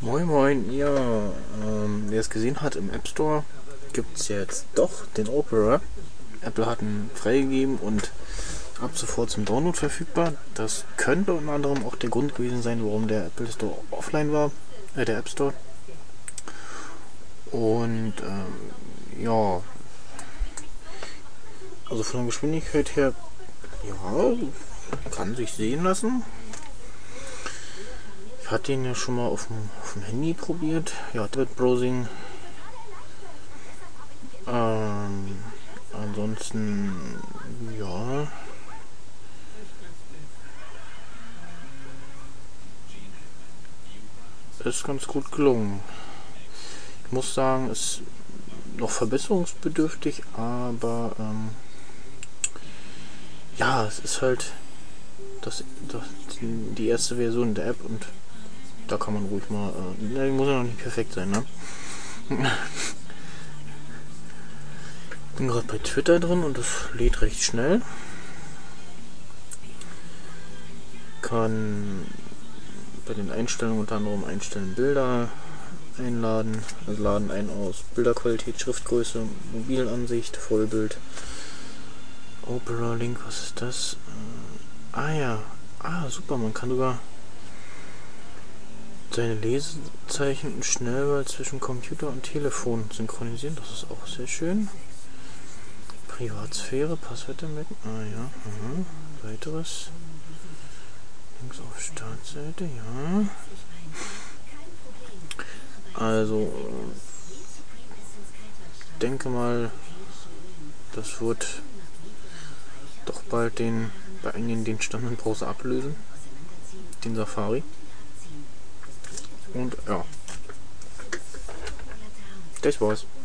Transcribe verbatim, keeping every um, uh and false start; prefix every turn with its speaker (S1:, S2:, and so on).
S1: Moin Moin, ja, ähm, wer es gesehen hat, im App Store gibt es jetzt doch den Opera. Apple hat ihn freigegeben und ab sofort zum Download verfügbar. Das könnte unter anderem auch der Grund gewesen sein, warum der Apple Store offline war, äh, der App Store. Und ähm, ja, also von der Geschwindigkeit her, ja, kann sich sehen lassen. Ich hatte ihn ja schon mal auf dem, auf dem Handy probiert. Ja, Tablet Browsing. Ähm, ansonsten, ja. Ist ganz gut gelungen. Ich muss sagen, ist noch verbesserungsbedürftig, aber ähm, ja, es ist halt das, das, die, die erste Version der App und da kann man ruhig mal, äh, ne, muss ja noch nicht perfekt sein, ne? Ich bin gerade bei Twitter drin und das lädt recht schnell. Kann bei den Einstellungen unter anderem einstellen Bilder einladen, also laden ein aus Bilderqualität, Schriftgröße, Mobilansicht, Vollbild, Opera Link, was ist das? Äh, ah ja, ah super, man kann sogar seine Lesezeichen und Schnellwahl zwischen Computer und Telefon synchronisieren, das ist auch sehr schön. Privatsphäre, Passwörter merken, ah ja, aha. Weiteres. Links auf Startseite, ja. Also, denke mal, das wird doch bald den bei einigen den Standardbrowser ablösen, den Safari. Und ja, das war's.